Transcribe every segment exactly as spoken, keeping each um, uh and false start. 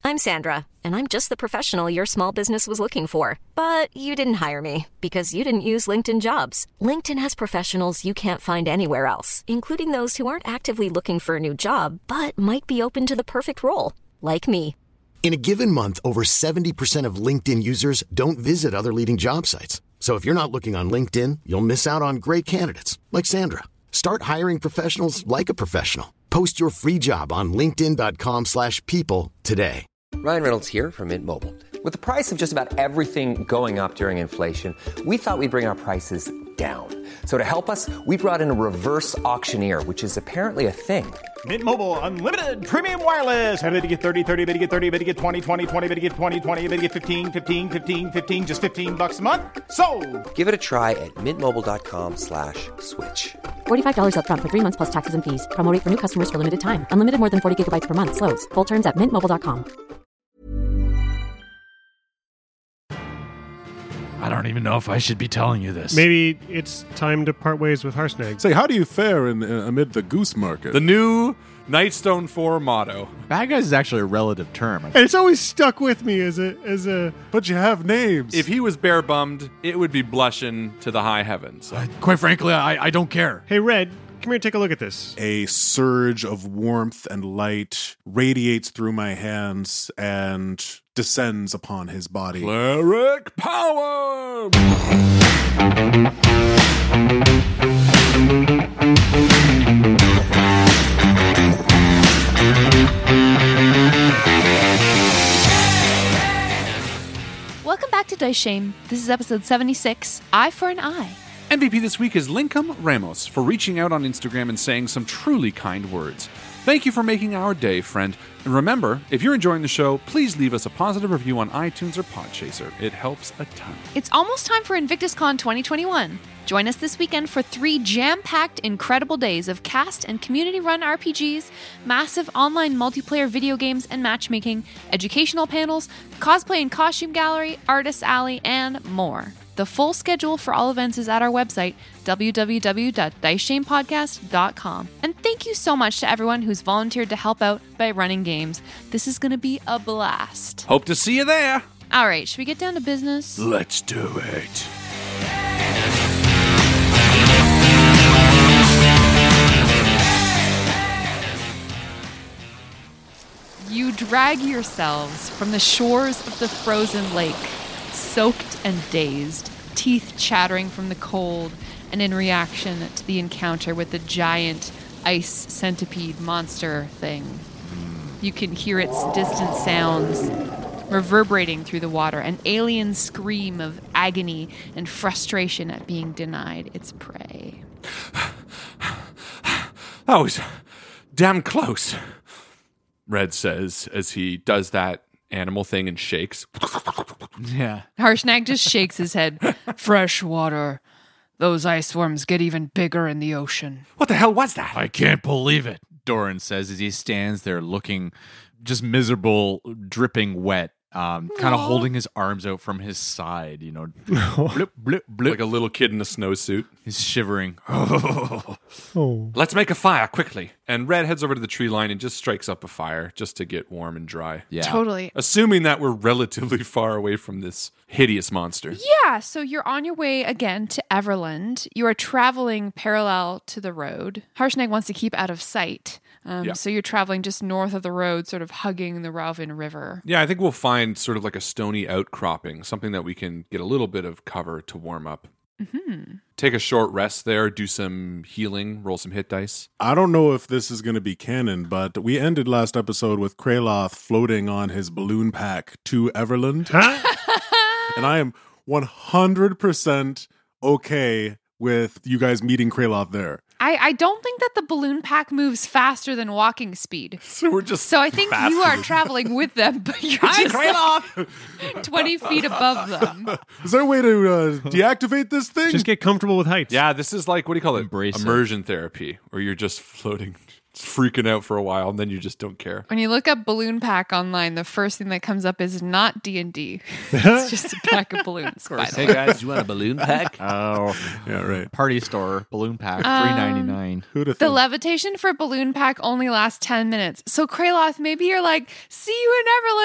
I'm Sandra, and I'm just the professional your small business was looking for. But you didn't hire me because you didn't use LinkedIn Jobs. LinkedIn has professionals you can't find anywhere else, including those who aren't actively looking for a new job, but might be open to the perfect role, like me. In a given month, over seventy percent of LinkedIn users don't visit other leading job sites. So if you're not looking on LinkedIn, you'll miss out on great candidates like Sandra. Start hiring professionals like a professional. Post your free job on linkedin dot com slash people today. Ryan Reynolds here from Mint Mobile. With the price of just about everything going up during inflation, we thought we'd bring our prices down. So to help us, we brought in a reverse auctioneer, which is apparently a thing. Mint Mobile Unlimited Premium Wireless. How to get thirty, thirty, how to get thirty, how to get twenty, twenty, twenty, how to get twenty, twenty, how to get fifteen, fifteen, fifteen, fifteen, just fifteen bucks a month? Sold! Give it a try at mintmobile.com slash switch. forty-five dollars up front for three months plus taxes and fees. Promo rate for new customers for limited time. Unlimited more than forty gigabytes per month. Slows full terms at mint mobile dot com. I don't even know if I should be telling you this. Maybe it's time to part ways with Harshnag. Say, how do you fare in, uh, amid the goose market? The new Nightstone four motto. Bad guys is actually a relative term. And it's always stuck with me as a as a. But you have names. If he was bare bummed, it would be blushing to the high heavens. Uh, quite frankly, I, I don't care. Hey, Red, come here, take a look at this. A surge of warmth and light radiates through my hands and descends upon his body. Cleric power! Welcome back to Dice Shame. This is episode seventy-six, Eye for an Eye. M V P this week is Lincoln Ramos for reaching out on Instagram and saying some truly kind words. Thank you for making our day, friend. And remember, if you're enjoying the show, please leave us a positive review on iTunes or Podchaser. It helps a ton. It's almost time for InvictusCon twenty twenty-one. Join us this weekend for three jam-packed, incredible days of cast and community-run R P Gs, massive online multiplayer video games and matchmaking, educational panels, cosplay and costume gallery, artist alley, and more. The full schedule for all events is at our website, w w w dot dice shame podcast dot com. And thank you so much to everyone who's volunteered to help out by running games. This is going to be a blast. Hope to see you there. All right, should we get down to business? Let's do it. You drag yourselves from the shores of the frozen lake, soaked and dazed, teeth chattering from the cold, and in reaction to the encounter with the giant ice centipede monster thing. You can hear its distant sounds reverberating through the water, an alien scream of agony and frustration at being denied its prey. That was damn close, Red says as he does that animal thing and shakes. Yeah. Harshnag just shakes his head. Fresh water. Those ice worms get even bigger in the ocean. What the hell was that? I can't believe it, Doran says as he stands there looking just miserable, dripping wet, um, kind of holding his arms out from his side, you know. blip, blip, blip. Like a little kid in a snowsuit. He's shivering. Oh. Let's make a fire quickly. And Red heads over to the tree line and just strikes up a fire just to get warm and dry. Yeah. Totally. Assuming that we're relatively far away from this hideous monster. Yeah, so you're on your way again to Everland. You are traveling parallel to the road. Harshnag wants to keep out of sight. Um, Yeah. So you're traveling just north of the road, sort of hugging the Ralvin River. Yeah, I think we'll find sort of like a stony outcropping, something that we can get a little bit of cover to warm up. Mm-hmm. Take a short rest there, do some healing, roll some hit dice. I don't know if this is going to be canon, but we ended last episode with Kraloth floating on his balloon pack to Everland. And I am one hundred percent okay with you guys meeting Kraloth there. I, I don't think that the balloon pack moves faster than walking speed. So we're just So I think faster you are than- traveling with them, but you're just like twenty feet above them. Is there a way to uh, deactivate this thing? Just get comfortable with heights. Yeah, this is like, what do you call it? Embrace it. Immersion therapy, where you're just floating, freaking out for a while, and then you just don't care. When you look up balloon pack online, the first thing that comes up is not D and D. It's just a pack of balloons. By the Hey way. guys, you want a balloon pack? Oh, yeah, right. Party store balloon pack, Um, three ninety nine. Who'd have The thought? levitation for balloon pack only lasts ten minutes. So Kraloth, maybe you're like, see you in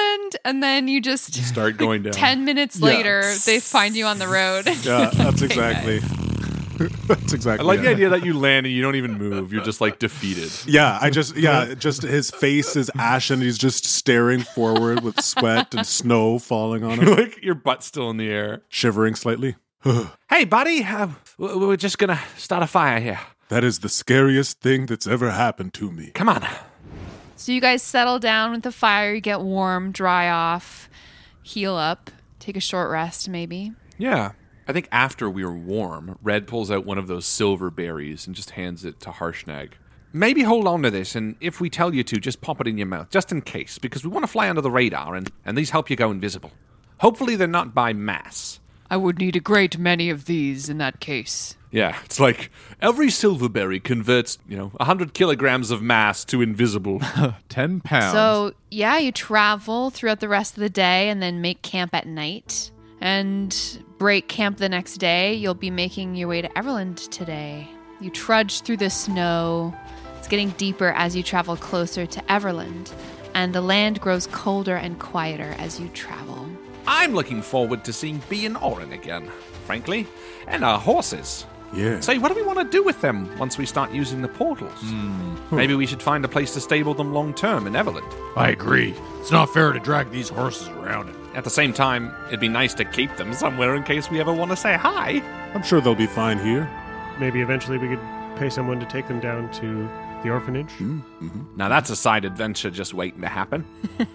and then you just Start going down. ten minutes Yeah. later, they find you on the road. Yeah, that's Okay, exactly. That's I exactly. like the it. idea that you land and you don't even move. You're just like defeated. Yeah, I just yeah, just his face is ashen. He's just staring forward with sweat and snow falling on him, Like your butt's still in the air. shivering slightly. Hey, buddy, uh, w- we're just gonna start a fire here. That is the scariest thing that's ever happened to me. Come on. So you guys settle down with the fire, you get warm, dry off, heal up, take a short rest maybe. Yeah. I think after we were warm, Red pulls out one of those silver berries and just hands it to Harshnag. Maybe hold on to this, and if we tell you to, just pop it in your mouth, just in case, because we want to fly under the radar, and, and these help you go invisible. Hopefully they're not by mass. I would need a great many of these in that case. Yeah, it's like every silverberry converts, you know, one hundred kilograms of mass to invisible. ten pounds. So, yeah, you travel throughout the rest of the day and then make camp at night. And break camp the next day. You'll be making your way to Everland today. You trudge through the snow. It's getting deeper as you travel closer to Everland. And the land grows colder and quieter as you travel. I'm looking forward to seeing Bee and Orin again, frankly. And our horses. Yeah. Say, what do we want to do with them once we start using the portals? Maybe we should find a place to stable them long term in Everland. I agree. It's not fair to drag these horses around. At the same time, it'd be nice to keep them somewhere in case we ever want to say hi. I'm sure they'll be fine here. Maybe eventually we could pay someone to take them down to the orphanage. Mm-hmm. Now that's a side adventure just waiting to happen.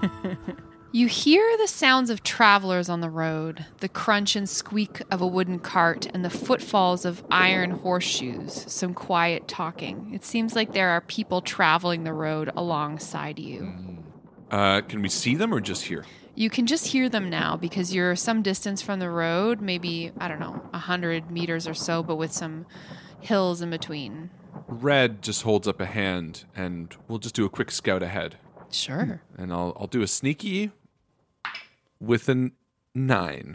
You hear the sounds of travelers on the road, the crunch and squeak of a wooden cart, and the footfalls of iron horseshoes, some quiet talking. It seems like there are people traveling the road alongside you. Uh, can we see them or just hear? You can just hear them now because you're some distance from the road, maybe, I don't know, one hundred meters or so, but with some hills in between. Red just holds up a hand, and we'll just do a quick scout ahead. Sure. And I'll I'll do a sneaky with a nine.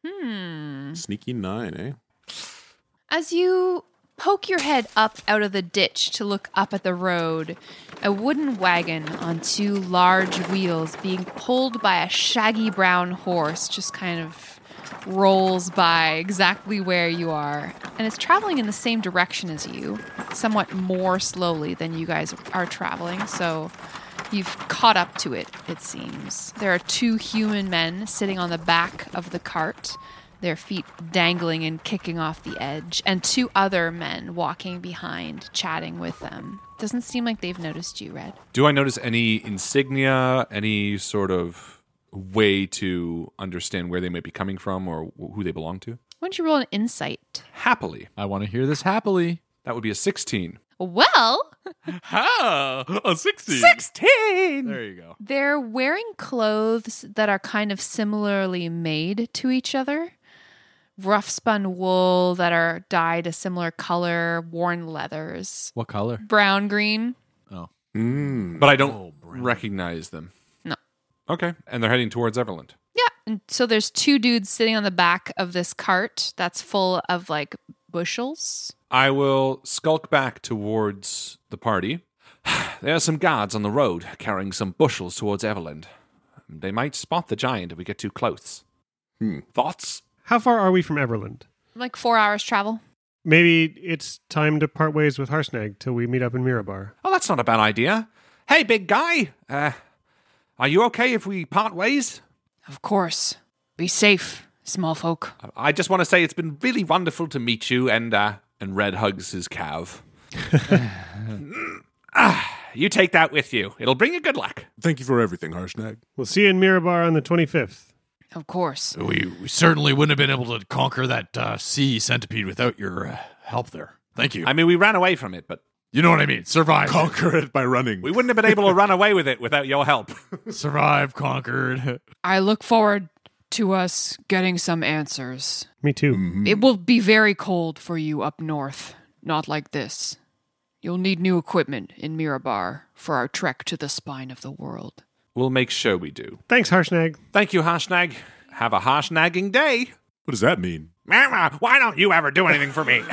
Hmm. Sneaky nine, eh? As you poke your head up out of the ditch to look up at the road, a wooden wagon on two large wheels being pulled by a shaggy brown horse just kind of rolls by exactly where you are. And it's traveling in the same direction as you, somewhat more slowly than you guys are traveling. So you've caught up to it, it seems. There are two human men sitting on the back of the cart, their feet dangling and kicking off the edge, and two other men walking behind, chatting with them. Doesn't seem like they've noticed you, Red. Do I notice any insignia, any sort of way to understand where they might be coming from or who they belong to? Why don't you roll an insight? Happily. I want to hear this happily. That would be a sixteen. Well, How? A sixteen. sixteen! There you go. they're wearing clothes that are kind of similarly made to each other. Rough spun wool that are dyed a similar color, worn leathers. What color? Brown, green. Oh. But I don't recognize them. No. Okay. And they're heading towards Everland. Yeah. And so there's two dudes sitting on the back of this cart that's full of like bushels. I will skulk back towards the party. There are some guards on the road carrying some bushels towards Everland. They might spot the giant if we get too close. Hmm. Thoughts? How far are we from Everland? Like four hours travel. Maybe it's time to part ways with Harshnag till we meet up in Mirabar. Oh, that's not a bad idea. Hey, big guy. Uh, are you okay if we part ways? Of course. Be safe, small folk. I just want to say it's been really wonderful to meet you, and uh, and Red hugs his calf. ah, you take that with you. It'll bring you good luck. Thank you for everything, Harshnag. We'll see you in Mirabar on the twenty-fifth. Of course. We, we certainly wouldn't have been able to conquer that uh, sea centipede without your uh, help there. Thank you. I mean, we ran away from it, but You know what I mean. Survive. Conquer it by running. we wouldn't have been able to run away with it without your help. Survive, conquered. I look forward to us getting some answers. Me too. Mm-hmm. It will be very cold for you up north. Not like this. You'll need new equipment in Mirabar for our trek to the spine of the world. We'll make sure we do. Thanks, Harshnag. Thank you, Harshnag. Have a Harsnagging day. What does that mean? Mama, why don't you ever do anything for me?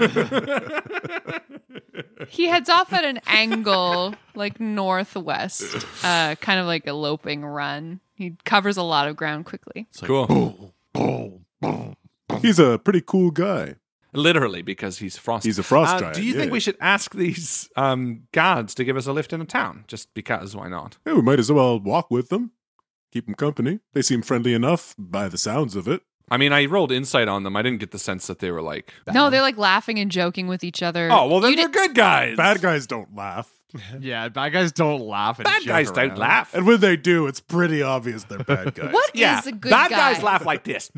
He heads off at an angle, like northwest, uh, kind of like a loping run. He covers a lot of ground quickly. It's like, Cool. boom, boom, boom. He's a pretty cool guy. Literally, because he's frost. He's a frost Uh, giant, do you think yeah. we should ask these um, guards to give us a lift into town? Just because, why not? Yeah, we might as well walk with them. Keep them company. They seem friendly enough by the sounds of it. I mean, I rolled insight on them. I didn't get the sense that they were like... No, they're like laughing and joking with each other. Oh, well, then You they're did- good guys. Bad guys don't laugh. Yeah, bad guys don't laugh. And Bad joke guys don't around. laugh. And when they do, it's pretty obvious they're bad guys. What Yeah, is a good bad guy? guys laugh like this.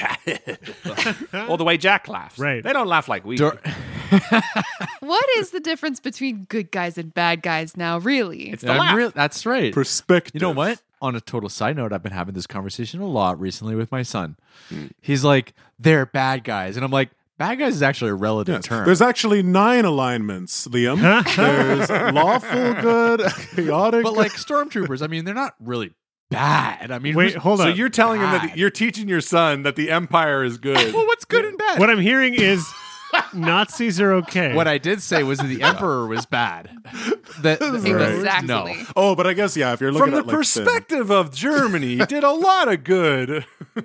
Or the way Jack laughs. Right. They don't laugh like we Dor- do. What is the difference between good guys and bad guys now, really? It's the I'm laugh. real- that's right. Perspective. You know what? On a total side note, I've been having this conversation a lot recently with my son. He's like, they're bad guys. And I'm like, bad guys is actually a relative Yes. term. There's actually nine alignments, Liam. There's lawful good, chaotic. but like stormtroopers, I mean, they're not really bad. I mean, Wait, who's- hold So on. you're telling him that bad? the, you're teaching your son that the Empire is good. well, what's good and bad? What I'm hearing is Nazis are okay. What I did say was that the emperor was bad. That, that- Exactly. No. oh, but I guess, yeah, if you're looking From the at like perspective of Germany, he did a lot of good.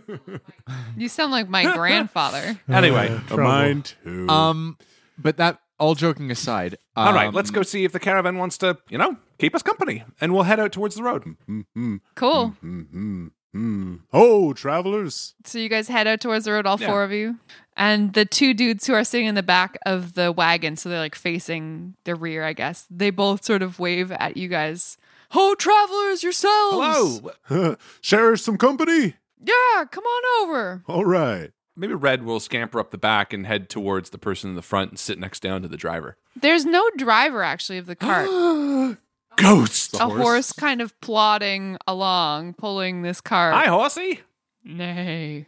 You sound like my grandfather. Anyway, Sin, a mind too. Um, but that all joking aside, um, all right, let's go see if the caravan wants to, you know, keep us company. And we'll head out towards the road. Cool. Mm-hmm. Mm. Oh, travelers. So you guys head out towards the road, all Yeah. four of you. And the two dudes who are sitting in the back of the wagon, so they're like facing the rear, I guess, they both sort of wave at you guys. Oh, travelers, yourselves! Hello. Share some company. Yeah, come on over. All right. Maybe Red will scamper up the back and head towards the person in the front and sit next down to the driver. There's no driver, actually, of the cart. Ghost. A horse. kind of plodding along, pulling this cart. Hi, horsey. Nay.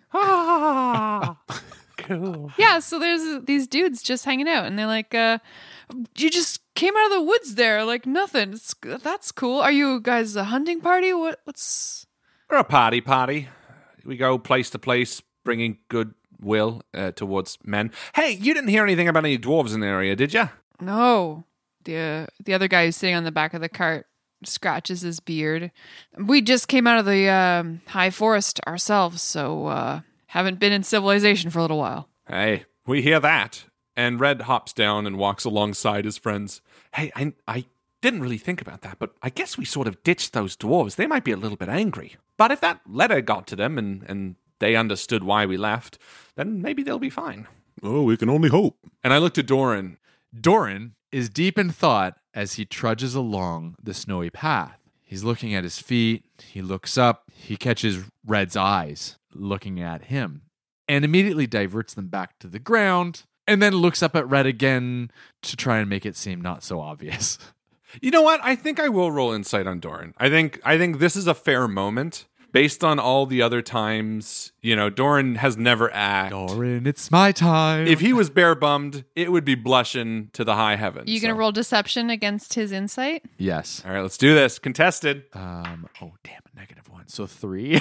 Ah, cool. Yeah, so there's these dudes just hanging out, and they're like, uh, you just came out of the woods there, like nothing. It's, that's cool. Are you guys a hunting party? What? What's... We're a party party. We go place to place, bringing goodwill uh, towards men. Hey, you didn't hear anything about any dwarves in the area, did you? No. The, uh, the other guy who's sitting on the back of the cart scratches his beard. We just came out of the um, high forest ourselves, so uh, haven't been in civilization for a little while. Hey, we hear that. And Red hops down and walks alongside his friends. Hey, I, I didn't really think about that, but I guess we sort of ditched those dwarves. They might be a little bit angry. But if that letter got to them and, and they understood why we left, then maybe they'll be fine. Oh, we can only hope. And I looked at Doran. Doran is deep in thought as he trudges along the snowy path. He's looking at his feet. He looks up. He catches Red's eyes looking at him and immediately diverts them back to the ground and then looks up at Red again to try and make it seem not so obvious. You know what? I think I will roll insight on Doran. I think I think this is a fair moment. Based on all the other times, you know, Doran has never acted. Doran, it's my time. If he was bare bummed, it would be blushing to the high heavens. You gonna so. roll deception against his insight? Yes. All right, let's do this. Contested Um. Oh, damn it. Negative one. So three.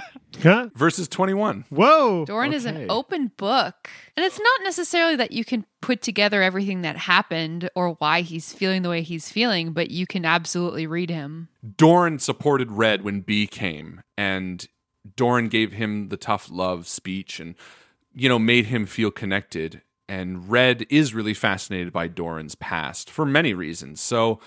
Huh? versus twenty-one. Whoa. Doran is Okay. an open book. And it's not necessarily that you can put together everything that happened or why he's feeling the way he's feeling, but you can absolutely read him. Doran supported Red when B came, and Doran gave him the tough love speech and, you know, made him feel connected. And Red is really fascinated by Doran's past for many reasons. So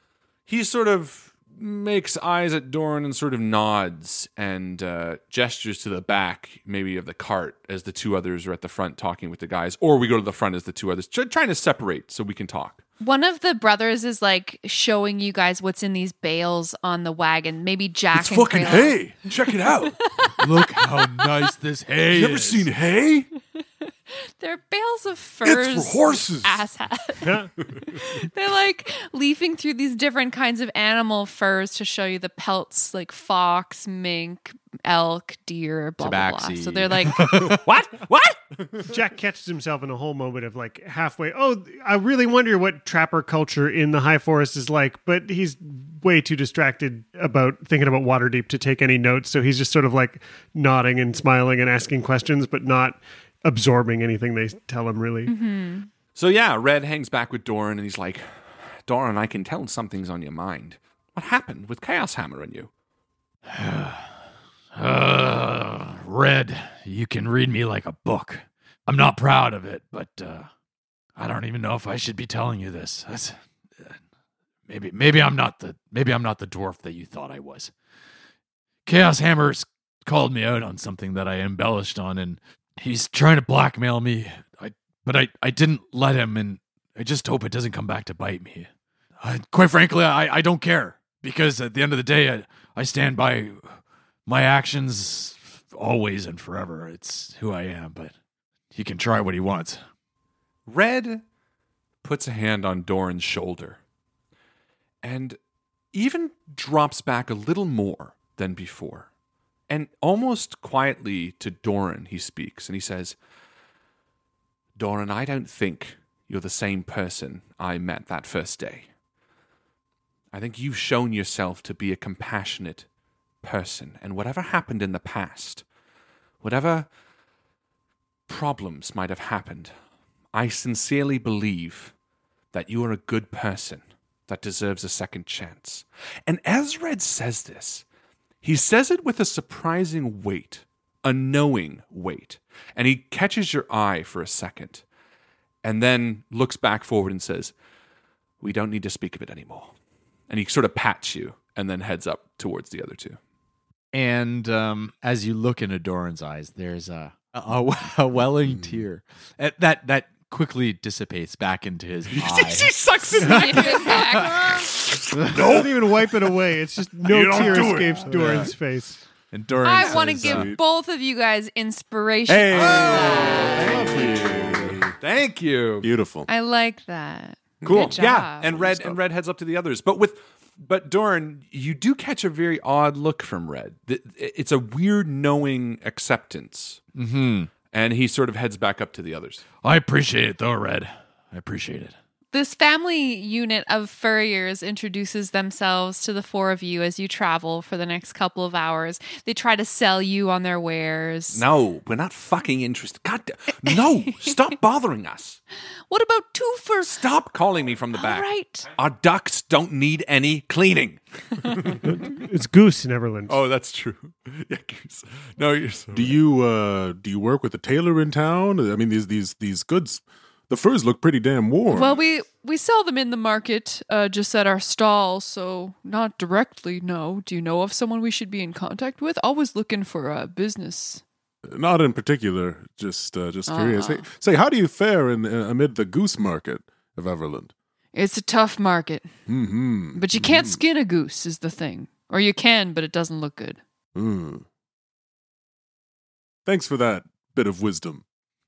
he sort of makes eyes at Doran and sort of nods and uh, gestures to the back, maybe of the cart, as the two others are at the front talking with the guys. Or we go to the front as the two others, try- trying to separate so we can talk. One of the brothers is like showing you guys what's in these bales on the wagon. Maybe Jack and Krayla. Check it out. Look how nice this hay is. hay? They're bales of furs. It's for horses. Asshat. They're like leafing through these different kinds of animal furs to show you the pelts, like fox, mink, elk, deer, blah, blah, blah. Tabaxi. So they're like, What? What? Jack catches himself in a whole moment of like halfway. Oh, I really wonder what trapper culture in the high forest is like, but he's way too distracted about thinking about Waterdeep to take any notes. So he's just sort of like nodding and smiling and asking questions, but not absorbing anything they tell him, really. mm-hmm. So yeah, Red hangs back with Doran and he's like, Doran, I can tell something's on your mind. What happened with Chaos Hammer and you? Red, you can read me like a book. I'm not proud of it, but uh, I don't even know if I should be telling you this. That's, uh, maybe, maybe I'm not the, maybe I'm not the dwarf that you thought I was. Chaos Hammer's called me out on something that I embellished on, and he's trying to blackmail me. I, but I, I didn't let him, and I just hope it doesn't come back to bite me. I, quite frankly, I, I don't care, because at the end of the day, I, I stand by my actions always and forever. It's who I am, but he can try what he wants. Red puts a hand on Doran's shoulder and even drops back a little more than before. And almost quietly to Doran, he speaks, and he says, Doran, I don't think you're the same person I met that first day. I think you've shown yourself to be a compassionate person, and whatever happened in the past, whatever problems might have happened, I sincerely believe that you are a good person that deserves a second chance. And as Red says this, he says it with a surprising weight, a knowing weight, and he catches your eye for a second, and then looks back forward and says, we don't need to speak of it anymore. And he sort of pats you and then heads up towards the other two. And um, as you look into Doran's eyes, there's a a, a welling tear uh, that that quickly dissipates back into his eye. He sucks it back. Don't even wipe it away. It's just no You don't tear do it. escapes Doran's face. And Doran I want to says, give uh, both of you guys inspiration. Hey, for that. thank you. Thank you. Beautiful. I like that. Cool. Good job. Yeah. And Red and Red heads up to the others. But with but Doran, you do catch a very odd look from Red. Th- It's a weird knowing acceptance. Mm-hmm. And he sort of heads back up to the others. I appreciate it, though, Red. I appreciate it. This family unit of furriers introduces themselves to the four of you as you travel for the next couple of hours. They try to sell you on their wares. No, we're not fucking interested. God damn. No, stop bothering us. What about Twofer? Stop calling me from the back. All right. Our ducks don't need any cleaning. It's Goose in Everland. Oh, that's true. Yeah, Goose. No, you're so Do you uh do you work with a tailor in town? I mean, these these these goods, the furs look pretty damn warm. Well, we, we sell them in the market, uh, just at our stall, so not directly, no. Do you know of someone we should be in contact with? Always looking for a business. Not in particular. Just uh, just curious. Uh-huh. Hey, say, how do you fare in uh, amid the goose market of Everland? It's a tough market. Mm-hmm. But you can't skin a goose is the thing. Or you can, but it doesn't look good. Mm. Thanks for that bit of wisdom.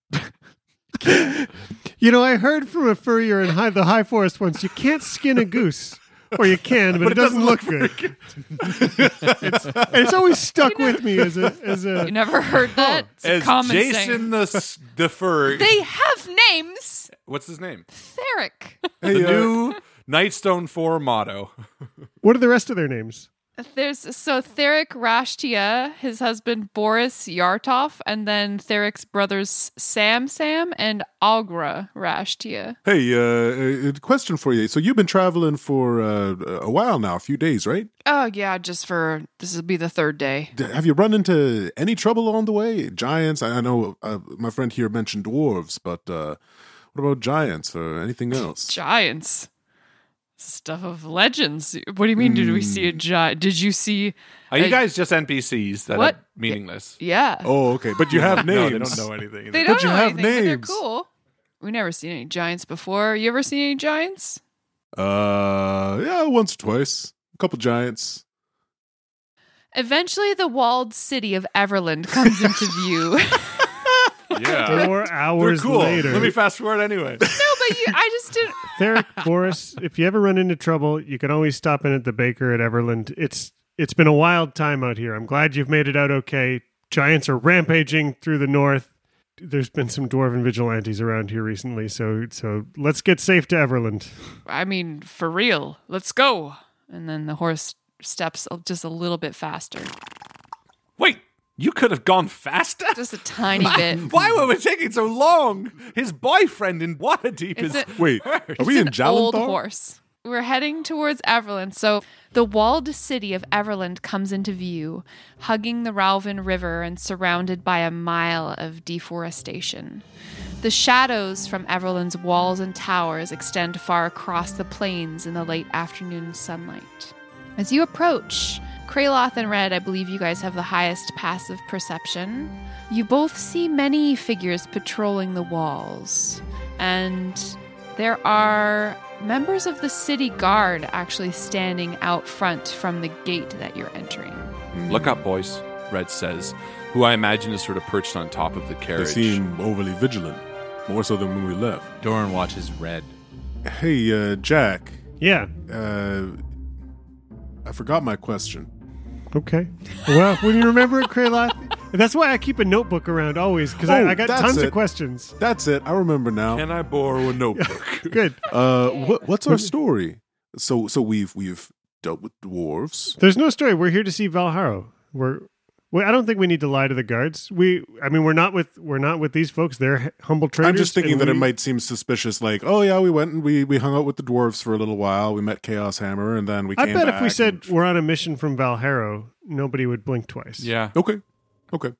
You know, I heard from a furrier in high, the High Forest once, you can't skin a goose. Or you can, but, But it, doesn't, look good. it's, it's always stuck with me as a... As a You never heard that? It's a As common Jason saying. the s- the fur. They have names. What's his name? Theric. Hey, The uh, new Nightstone four motto. What are the rest of their names? There's so Theric Rashtia, his husband Boris Yartov, and then Theric's brothers Sam Sam and Agra Rashtia. Hey, uh, a question for you. So you've been traveling for uh, a while now, a few days, right? Oh yeah, just for this will be the third day. D- Have you run into any trouble along the way? Giants? I I know uh, my friend here mentioned dwarves, but uh, what about giants or anything else? Giants. Stuff of legends. What do you mean? Did we see a giant? Did you see? Are you a- guys just N P Cs that What? are meaningless? Yeah. Oh, okay. But you have No, names. they don't know anything. They But don't you know have anything, but they're names. cool. We never seen any giants before. You ever seen any giants? Uh, yeah, once or twice. A couple giants. Eventually, the walled city of Everland comes into view. Yeah. Four They're hours cool. later. Let me fast forward anyway. No, but you, I just didn't. Theric, Boris, if you ever run into trouble, you can always stop in at the baker at Everland. It's It's been a wild time out here. I'm glad you've made it out okay. Giants are rampaging through the north. There's been some dwarven vigilantes around here recently, so so let's get safe to Everland. I mean, for real. Let's go. And then the horse steps just a little bit faster. Wait, you could have gone faster? Just a tiny bit. Why were we taking so long? His boyfriend in Waterdeep It's is... a- Wait, are we It's in an old Jallenthor? horse. we're heading towards Everland. So the walled city of Everland comes into view, hugging the Ralvin River and surrounded by a mile of deforestation. The shadows from Everland's walls and towers extend far across the plains in the late afternoon sunlight. As you approach, Kraloth and Red, I believe you guys have the highest passive perception. You both see many figures patrolling the walls, and there are members of the city guard actually standing out front from the gate that you're entering. Look up, boys, Red says, who I imagine is sort of perched on top of the carriage. They seem overly vigilant, more so than when we left. Doran watches Red. Hey, uh, Jack. Yeah. Uh, I forgot my question. Okay. Well, when you remember it, Kraloth, that's why I keep a notebook around always, because Oh, I, I got that's tons it. of questions. That's it. I remember now. Can I borrow a notebook? Good. Uh, what, what's our story? So, so we've we've dealt with dwarves. There's no story. We're here to see Valharo. We're. Well, I don't think we need to lie to the guards. We, I mean, we're not with we're not with these folks. They're humble traders. I'm just thinking and that we- it might seem suspicious. Like, oh yeah, we went and we, we hung out with the dwarves for a little while. We met Chaos Hammer, and then we. I came bet back if we said and- we're on a mission from Valharo, nobody would blink twice. Yeah. okay, okay,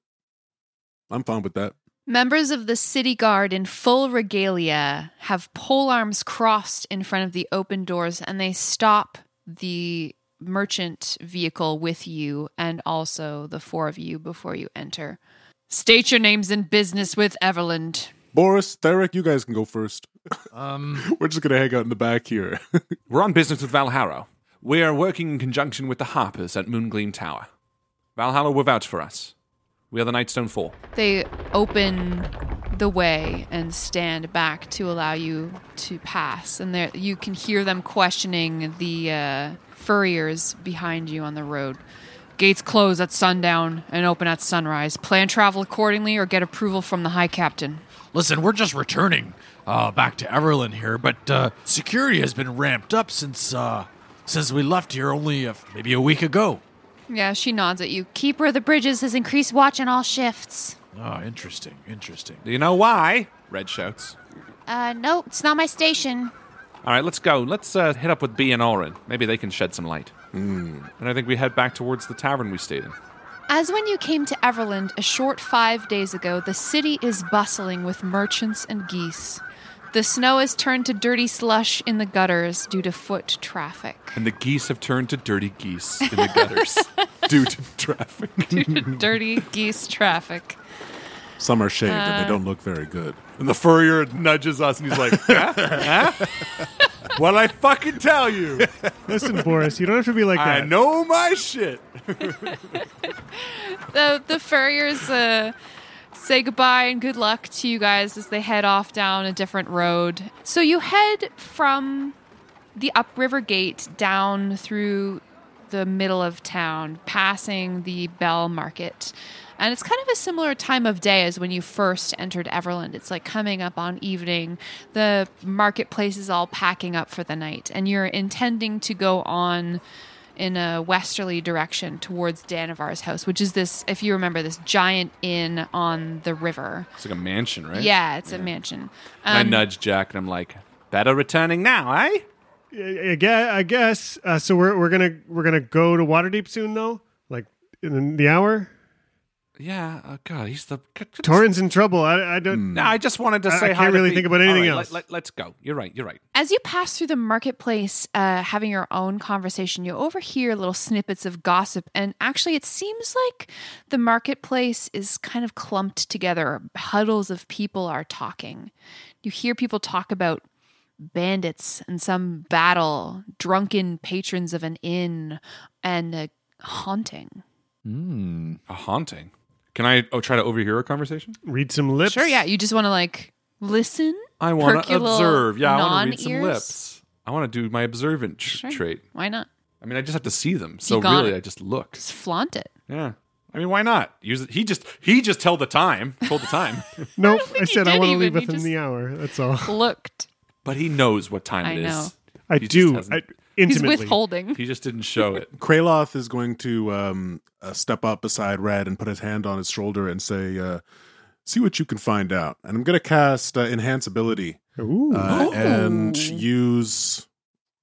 I'm fine with that. Members of the city guard in full regalia have pole arms crossed in front of the open doors, and they stop the merchant vehicle with you and also the four of you before you enter. State your names and business with Everland. Boris, Theric, you guys can go first. Um, We're just gonna hang out in the back here. We're on business with Valharo. We are working in conjunction with the Harpers at Moongleam Tower. Valhalla will vouch for us. We are the Nightstone Four. They open the way and stand back to allow you to pass, and there you can hear them questioning the uh, furriers behind you on the road. Gates close at sundown and open at sunrise. Plan travel accordingly or get approval from the High Captain. listen, we're just returning uh, back to Everland here, but uh, security has been ramped up since uh, since we left here only a, maybe a week ago. Yeah, she nods at you. Keeper of the Bridges has increased watch on all shifts. Oh, interesting, interesting. Do you know why? Red shouts. Uh, no, it's not my station. All right, let's go. Let's uh, hit up with B and Orin. Maybe they can shed some light. Mm. And I think we head back towards the tavern we stayed in. As when you came to Everland a short five days ago, the city is bustling with merchants and geese. The snow has turned to dirty slush in the gutters due to foot traffic. And the geese have turned to dirty geese in the gutters due to traffic. Due to dirty geese traffic. Some are shaved Uh, and they don't look very good. And the furrier nudges us and he's like, huh? Huh? What'd I fucking tell you? Listen, Boris, you don't have to be like that. I know my shit. The the furriers uh, say goodbye and good luck to you guys as they head off down a different road. So you head from the upriver gate down through the middle of town, passing the Bell Market. And it's kind of a similar time of day as when you first entered Everland. It's like coming up on evening. The marketplace is all packing up for the night. And you're intending to go on in a westerly direction towards Danivar's house, which is this, if you remember, this giant inn on the river. It's like a mansion, right? Yeah, it's a mansion. And I Um, nudge Jack and I'm like, better returning now, eh? I guess. I guess. Uh, so we're we're gonna we're gonna go to Waterdeep soon, though. Like in the hour. Yeah, oh God, he's the... Torin's in trouble. I, I don't. No, I just wanted to I- say I hi can't to really Pete. think about anything All right, else. Let, let, us go. You're right, you're right. As you pass through the marketplace, uh, having your own conversation, you overhear little snippets of gossip. And actually, it seems like the marketplace is kind of clumped together. Huddles of people are talking. You hear people talk about bandits and some battle, drunken patrons of an inn, and a haunting. Mm. A haunting. Can I oh, try to overhear a conversation? Read some lips. Sure, yeah. You just want to like listen. I want perk to your little observe. Yeah, I want to read some non-ears. lips. I want to do my observant tr- Sure. trait. Why not? I mean, I just have to see them. So You got really, it. I just look. Just flaunt it. Yeah. I mean, why not? Use it. He just he just told the time. Told the time. Nope. I, he said I did want to even. leave He within just- the hour. That's all. Looked. But he knows what time I it is. know. I He just do. hasn't- I, He's intimately. withholding. He just didn't show it. Kraloth is going to um, uh, step up beside Red and put his hand on his shoulder and say, uh, see what you can find out. And I'm going to cast uh, Enhance Ability Ooh. uh, and use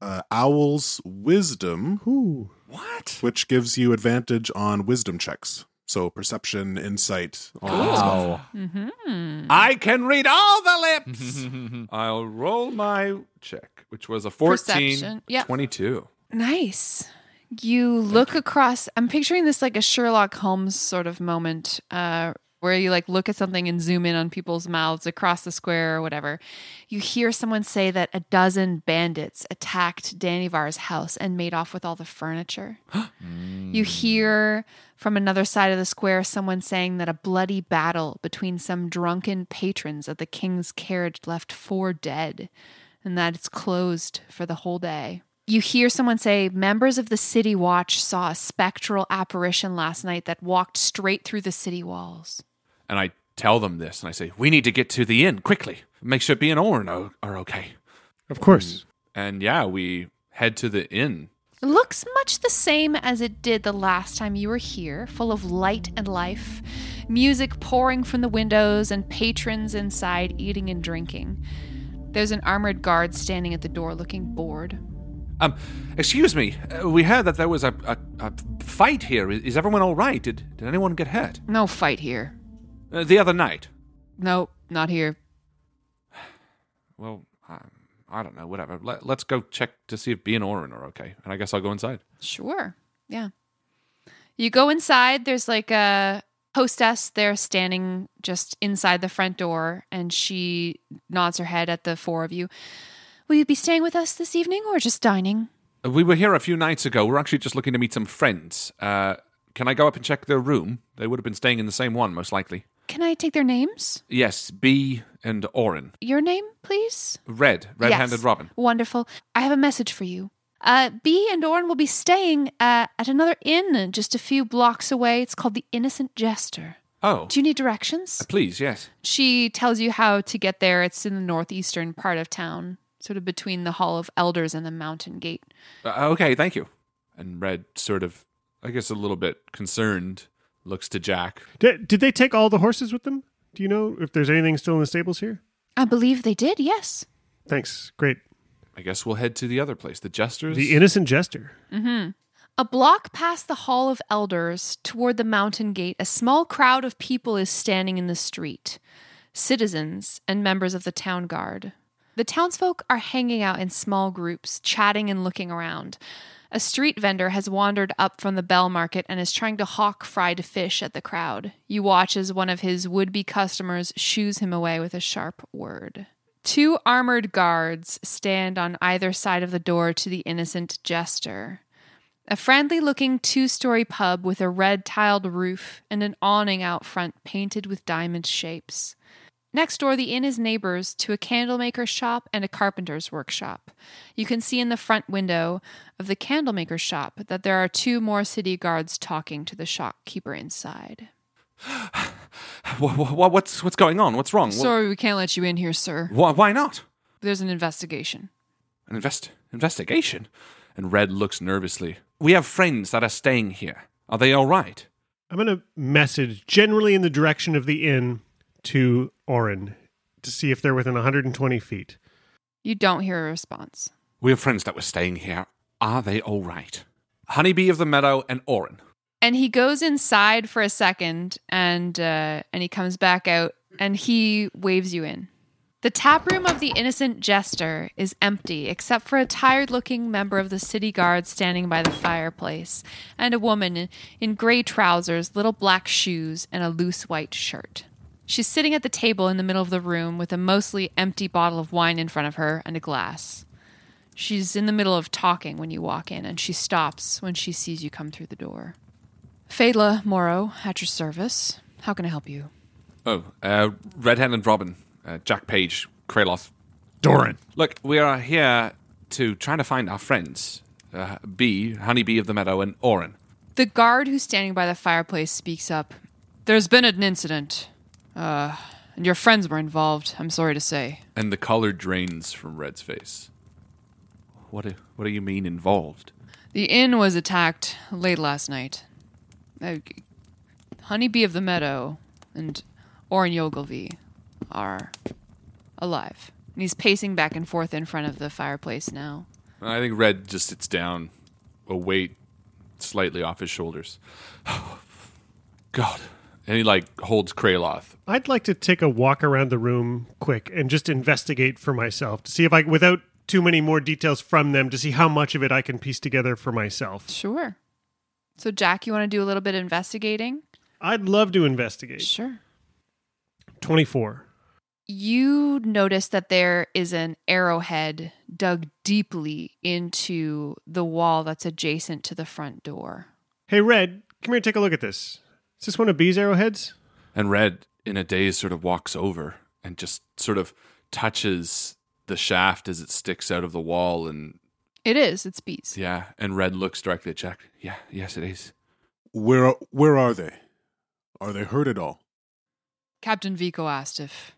uh, Owl's Wisdom. Ooh. What? Which gives you advantage on wisdom checks. So perception, insight, all that Wow. stuff. Mm-hmm. I can read all the lips. I'll roll my check, which was a fourteen, Perception. Yep. twenty-two. Nice. You look across. I'm picturing this like a Sherlock Holmes sort of moment, uh, where you like look at something and zoom in on people's mouths across the square or whatever. You hear someone say that a dozen bandits attacked Danivar's house and made off with all the furniture. You hear from another side of the square someone saying that a bloody battle between some drunken patrons at the king's carriage left four dead, and that it's closed for the whole day. You hear someone say members of the City Watch saw a spectral apparition last night that walked straight through the city walls. And I tell them this, and I say, we need to get to the inn quickly. Make sure B and Oren are, are okay. Of course. And yeah, we head to the inn. It looks much the same as it did the last time you were here, full of light and life, music pouring from the windows and patrons inside eating and drinking. There's an armored guard standing at the door looking bored. Um, excuse me, uh, we heard that there was a, a, a fight here. Is, is everyone all right? Did, did anyone get hurt? No fight here. Uh, the other night? No, not here. Well, um, I don't know, whatever. Let, let's go check to see if B and Oren are okay. And I guess I'll go inside. Sure. Yeah. You go inside. There's like a hostess there standing just inside the front door, and she nods her head at the four of you. Will you be staying with us this evening or just dining? Uh, we were here a few nights ago. We're actually just looking to meet some friends. Uh, can I go up and check their room? They would have been staying in the same one, most likely. Can I take their names? Yes, B and Oren. Your name, please? Red, red-handed Yes. Robin. Wonderful. I have a message for you. Uh, B and Oren will be staying uh, at another inn just a few blocks away. It's called the Innocent Jester. Oh. Do you need directions? Uh, please, yes. She tells you how to get there. It's in the northeastern part of town, sort of between the Hall of Elders and the Mountain Gate. Uh, okay, thank you. And Red sort of, I guess a little bit concerned, looks to Jack. Did, did they take all the horses with them? Do you know if there's anything still in the stables here? I believe they did, yes. Thanks. Great. I guess we'll head to the other place, the Jesters. The Innocent Jester. Mm-hmm. A block past the Hall of Elders, toward the Mountain Gate, a small crowd of people is standing in the street. Citizens and members of the town guard. The townsfolk are hanging out in small groups, chatting and looking around. A street vendor has wandered up from the Bell Market and is trying to hawk fried fish at the crowd. You watch as one of his would-be customers shoos him away with a sharp word. Two armored guards stand on either side of the door to the Innocent Jester. A friendly-looking two-story pub with a red-tiled roof and an awning out front painted with diamond shapes. Next door, the inn is neighbors to a candlemaker's shop and a carpenter's workshop. You can see in the front window of the candlemaker's shop that there are two more city guards talking to the shopkeeper inside. what, what, what's what's going on? What's wrong? Sorry, we can't let you in here, sir. Why, why not? There's an investigation. An invest investigation? And Red looks nervously. We have friends that are staying here. Are they all right? I'm going to message generally in the direction of the inn to Oren to see if they're within one hundred twenty feet. You don't hear a response. We have friends that were staying here. Are they all right? Honeybee of the Meadow and Oren. And he goes inside for a second, and uh, and he comes back out, and he waves you in. The tap room of the Innocent Jester is empty, except for a tired-looking member of the city guard standing by the fireplace, and a woman in, in gray trousers, little black shoes, and a loose white shirt. She's sitting at the table in the middle of the room with a mostly empty bottle of wine in front of her and a glass. She's in the middle of talking when you walk in, and she stops when she sees you come through the door. Phaedla Morrow, at your service. How can I help you? Oh, uh, Red-handed Robin, uh, Jack Page, Kraloth. Doran. Look, we are here to try to find our friends. Uh, B, Honeybee of the Meadow, and Oren. The guard who's standing by the fireplace speaks up. There's been an incident. Uh, and your friends were involved, I'm sorry to say. And the color drains from Red's face. What do, what do you mean involved? The inn was attacked late last night. Uh, Honeybee of the Meadow and Oren Yogolvi are alive. And he's pacing back and forth in front of the fireplace now. I think Red just sits down, a weight slightly off his shoulders. God. And he, like, holds Kraloth. I'd like to take a walk around the room quick and just investigate for myself to see if I, without too many more details from them, to see how much of it I can piece together for myself. Sure. So, Jack, you want to do a little bit of investigating? I'd love to investigate. Sure. twenty-four. You notice that there is an arrowhead dug deeply into the wall that's adjacent to the front door. Hey, Red, come here and take a look at this. Is this one of B's arrowheads? And Red, in a daze, sort of walks over and just sort of touches the shaft as it sticks out of the wall. And it is. It's B's. Yeah. And Red looks directly at Jack. Yeah. Yes, it is. Where where are they? Are they hurt at all? Captain Vico asked if...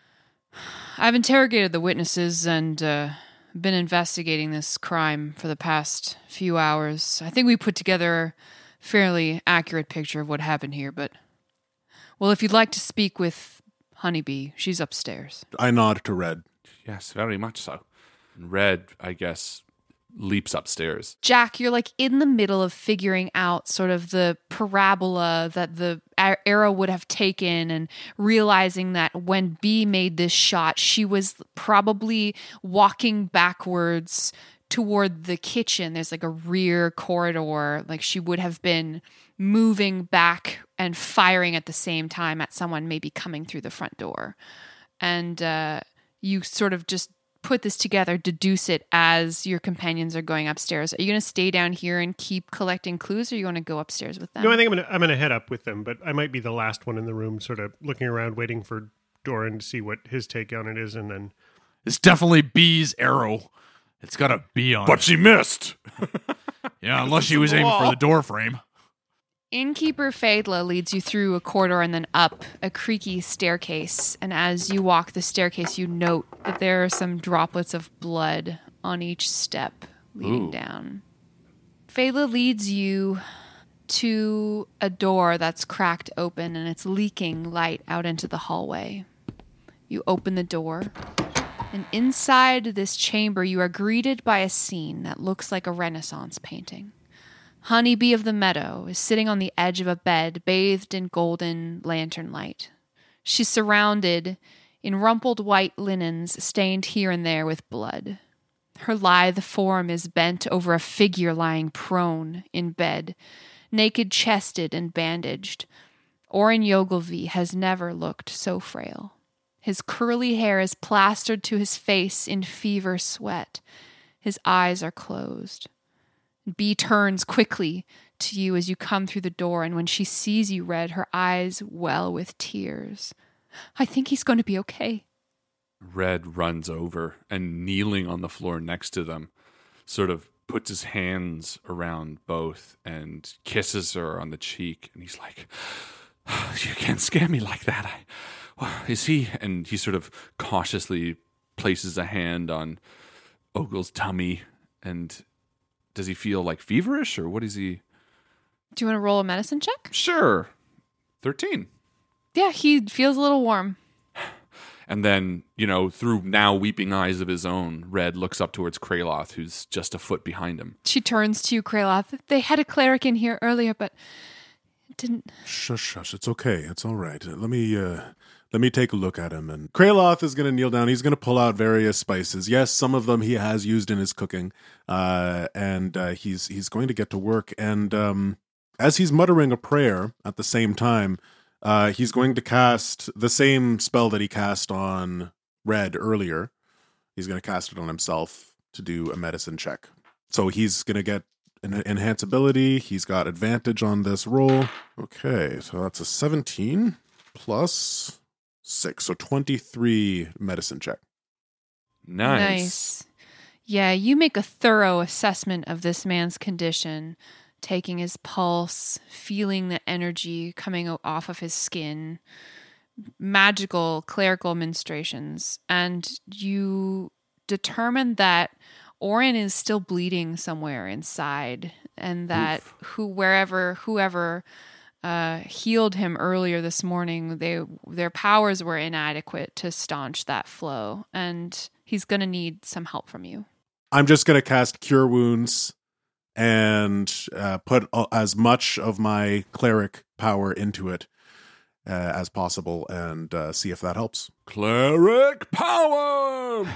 I've interrogated the witnesses and uh, been investigating this crime for the past few hours. I think we put together a fairly accurate picture of what happened here, but... Well, if you'd like to speak with Honeybee, she's upstairs. I nod to Red. Yes, very much so. And Red, I guess, leaps upstairs. Jack, you're like in the middle of figuring out sort of the parabola that the arrow would have taken and realizing that when B made this shot, she was probably walking backwards toward the kitchen. There's like a rear corridor, like she would have been moving back and firing at the same time at someone maybe coming through the front door. And uh, you sort of just put this together, deduce it as your companions are going upstairs. Are you going to stay down here and keep collecting clues, or are you going to go upstairs with them? No, I think I'm going to I'm going to head up with them, but I might be the last one in the room, sort of looking around, waiting for Doran to see what his take on it is, and then... It's definitely B's arrow. It's got a B on it. But she missed! Yeah, unless she was aiming for the door frame. Innkeeper Phaedla leads you through a corridor and then up a creaky staircase. And as you walk the staircase, you note that there are some droplets of blood on each step leading Ooh. down. Phaedla leads you to a door that's cracked open and it's leaking light out into the hallway. You open the door, and inside this chamber, you are greeted by a scene that looks like a Renaissance painting. Honeybee of the Meadow is sitting on the edge of a bed bathed in golden lantern light. She's surrounded in rumpled white linens stained here and there with blood. Her lithe form is bent over a figure lying prone in bed, naked-chested and bandaged. Oren Yogolvi has never looked so frail. His curly hair is plastered to his face in fever sweat. His eyes are closed. B turns quickly to you as you come through the door, and when she sees you, Red, her eyes well with tears. I think he's going to be okay. Red runs over and, kneeling on the floor next to them, sort of puts his hands around both and kisses her on the cheek. And he's like, you can't scare me like that. I, is he? And he sort of cautiously places a hand on Ogle's tummy. And does he feel like feverish, or what is he? Do you want to roll a medicine check? Sure. thirteen. Yeah, he feels a little warm. And then, you know, through now weeping eyes of his own, Red looks up towards Kraloth, who's just a foot behind him. She turns to you, Kraloth. They had a cleric in here earlier, but it didn't... Shush, shush. It's okay. It's all right. Let me, uh, let me take a look at him. And Kraloth is going to kneel down. He's going to pull out various spices. Yes, some of them he has used in his cooking. Uh, and uh, he's he's going to get to work. And um, as he's muttering a prayer at the same time, Uh, he's going to cast the same spell that he cast on Red earlier. He's going to cast it on himself to do a medicine check. So he's going to get an enhance ability. He's got advantage on this roll. Okay, so that's a seventeen plus six, so twenty-three medicine check. Nice. Nice. Yeah, you make a thorough assessment of this man's condition, taking his pulse, feeling the energy coming off of his skin, magical clerical ministrations, and you determine that Oren is still bleeding somewhere inside, and that Oof. who wherever whoever uh, healed him earlier this morning, they their powers were inadequate to staunch that flow, and he's going to need some help from you. I'm just going to cast Cure Wounds and uh, put uh, as much of my cleric power into it uh, as possible and uh, see if that helps. Cleric power!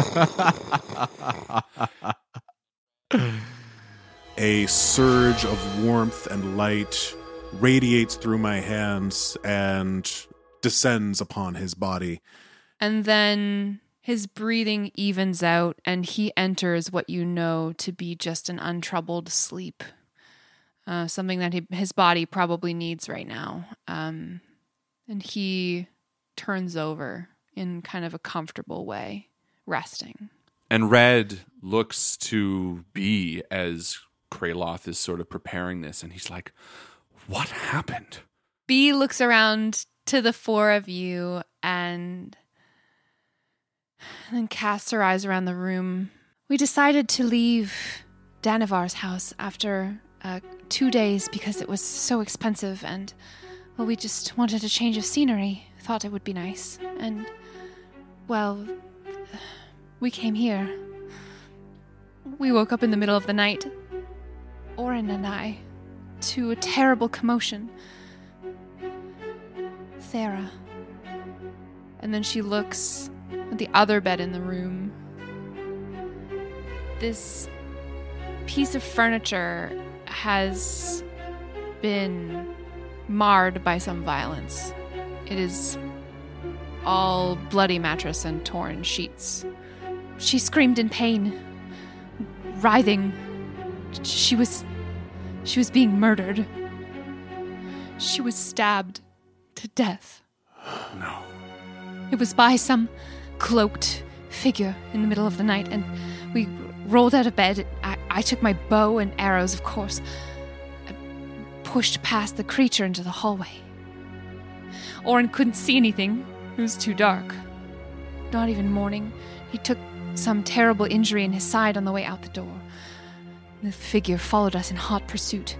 A surge of warmth and light radiates through my hands and descends upon his body. And then his breathing evens out, and he enters what you know to be just an untroubled sleep. Uh, something that he, his body probably needs right now. Um, and he turns over in kind of a comfortable way, resting. And Red looks to B as Kraloth is sort of preparing this, and he's like, what happened? B looks around to the four of you and... and then casts her eyes around the room. We decided to leave Danivar's house after uh, two days because it was so expensive, and, well, we just wanted a change of scenery. Thought it would be nice. And, well, we came here. We woke up in the middle of the night, Orin and I, to a terrible commotion. Thera. And then she looks at the other bed in the room. This piece of furniture has been marred by some violence. It is all bloody mattress and torn sheets. She screamed in pain, writhing. She was... she was being murdered. She was stabbed to death. No. It was by some cloaked figure in the middle of the night, and we rolled out of bed. I, I took my bow and arrows, of course. I pushed past the creature into the hallway. Orin couldn't see anything. It was too dark. Not even morning. He took some terrible injury in his side on the way out the door. The figure followed us in hot pursuit.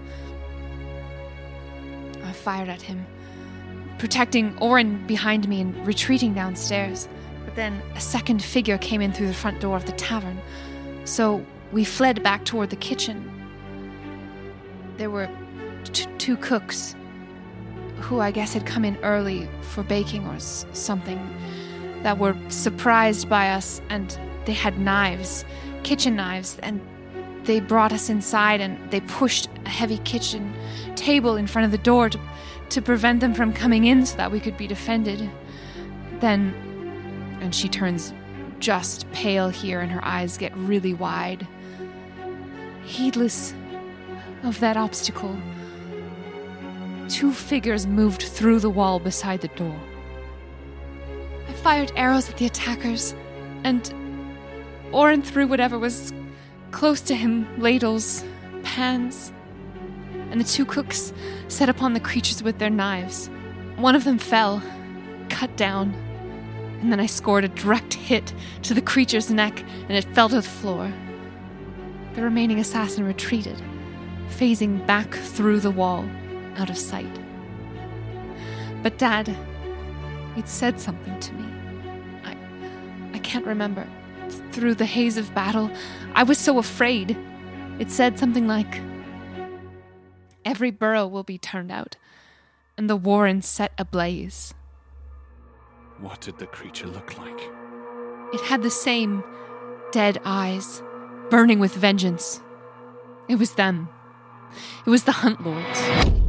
I fired at him, protecting Orin behind me and retreating downstairs. But then a second figure came in through the front door of the tavern. So we fled back toward the kitchen. There were t- two cooks who I guess had come in early for baking or s- something that were surprised by us, and they had knives, kitchen knives, and they brought us inside and they pushed a heavy kitchen table in front of the door to, to prevent them from coming in so that we could be defended. Then, and she turns just pale here and her eyes get really wide. Heedless of that obstacle, two figures moved through the wall beside the door. I fired arrows at the attackers, and Orin threw whatever was close to him, ladles, pans, and the two cooks set upon the creatures with their knives. One of them fell, cut down, and then I scored a direct hit to the creature's neck, and it fell to the floor. The remaining assassin retreated, phasing back through the wall, out of sight. But Dad, it said something to me. I, I can't remember. Through the haze of battle, I was so afraid. It said something like, every burrow will be turned out, and the warren set ablaze. What did the creature look like? It had the same dead eyes, burning with vengeance. It was them. It was the Hunt Lords.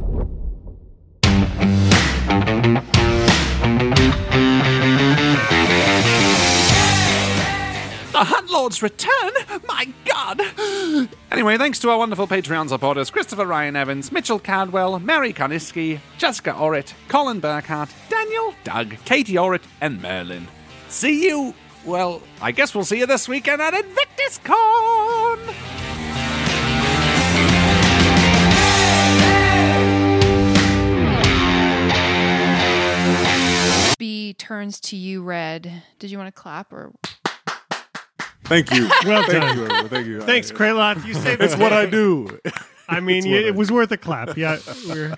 The Hunt Lords return? My God! Anyway, thanks to our wonderful Patreon supporters, Christopher Ryan Evans, Mitchell Cadwell, Mary Koniski, Jessica Orrit, Colin Burkhart, Daniel, Doug, Katie Orrit, and Merlin. See you, well, I guess we'll see you this weekend at InvictusCon! B turns to you, Red. Did you want to clap or... Thank you. Well Thank done. you. everyone. Thank you. Thanks, Kraloth. You saved It's the what day. I do. I mean, It's you, what I it was do. worth a clap. Yeah. We're...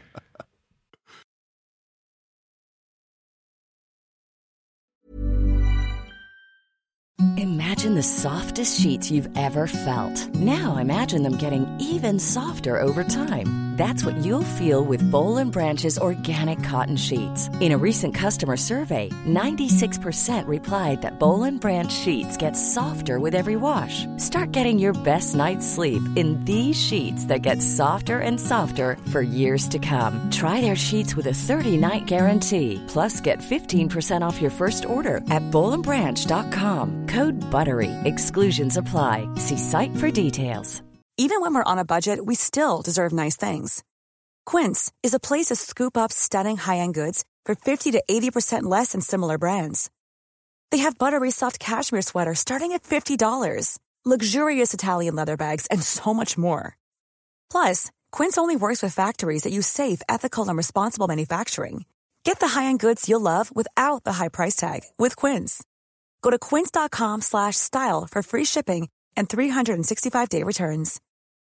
Imagine Imagine the softest sheets you've ever felt. Now imagine them getting even softer over time. That's what you'll feel with Boll and Branch's organic cotton sheets. In a recent customer survey, ninety-six percent replied that Boll and Branch sheets get softer with every wash. Start getting your best night's sleep in these sheets that get softer and softer for years to come. Try their sheets with a thirty-night guarantee. Plus, get fifteen percent off your first order at boll and branch dot com. Code BUTTERY. Exclusions apply. See site for details. Even when we're on a budget, we still deserve nice things. Quince is a place to scoop up stunning high-end goods for fifty to eighty percent less than similar brands. They have buttery soft cashmere sweaters starting at fifty dollars, luxurious Italian leather bags, and so much more. Plus, Quince only works with factories that use safe, ethical, and responsible manufacturing. Get the high-end goods you'll love without the high price tag with Quince. Go to quince dot com slash style for free shipping and three sixty-five day returns.